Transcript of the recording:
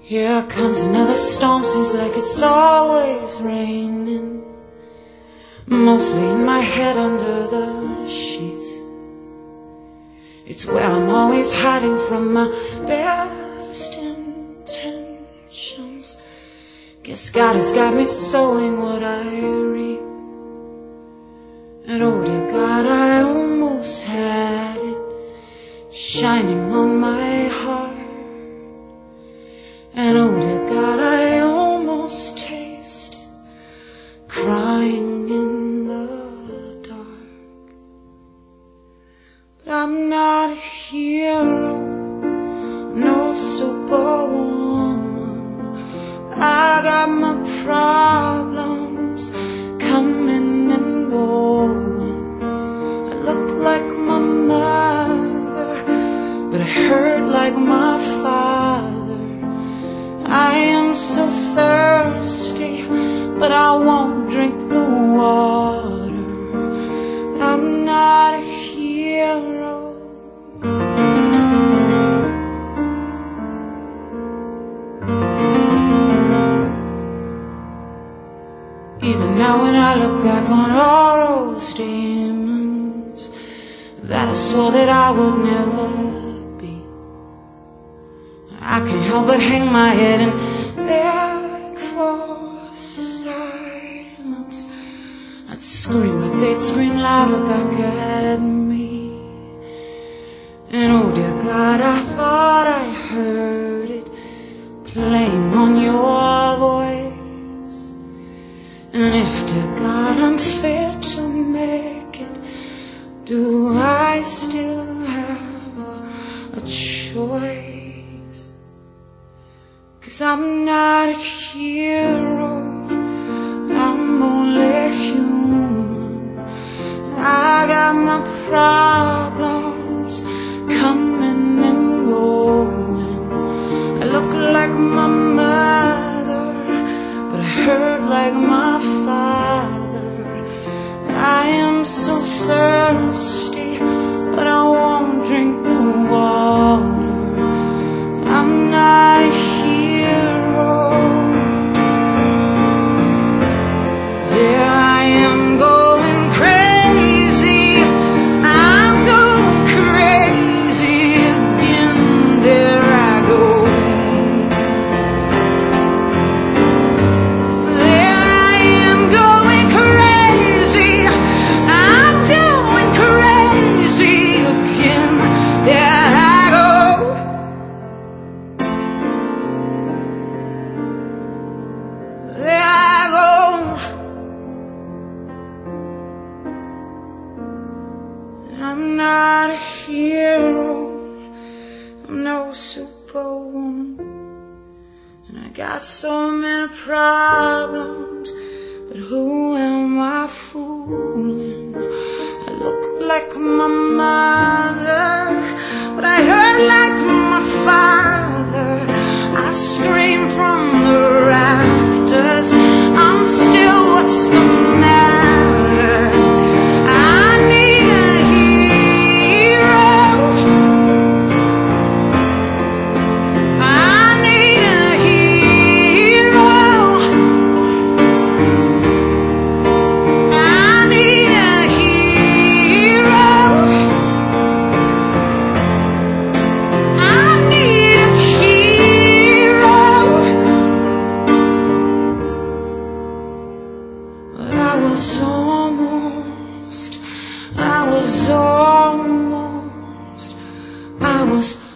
Here comes another storm, seems like it's always raining. Mostly in my head under the sheets. It's where I'm always hiding from my best intentions. Guess God has got me sowing what I reap. And oh dear God, I almost had it shining on my heart. And oh dear God, I almost tasted crying in the dark. But I'm not a hero, no superwoman. I got my problems coming and going. I look like my mother, but I hurt like my father. I am so thirsty, but I won't drink the water. I'm not a hero. Even now when I look back on all those demons that I swore that I would never be, I can't help but hang my head and beg for silence. I'd scream, but they'd scream louder back at me. And oh dear God, I thought I heard it playing on your voice. And if, dear God, I'm fit to make it, do I still have a choice? 'Cause I'm not a hero, I'm only human. I got my problems coming and going. I look like my mother, but I hurt like my father. I am so thirsty, but I won't drink the water. I'm not a hero. There I am going crazy. I'm going crazy again. There I go. There I am going crazy. I'm going crazy again. There I go. There I go. I'm not a hero, I'm no superwoman. And I got so many problems, but who am I fooling? I look like my mother, but I hurt like my father. I scream from the rafters, I'm still, what's the matter? I need a hero. I need a hero. I need a hero. I need a hero. But I was almost, I was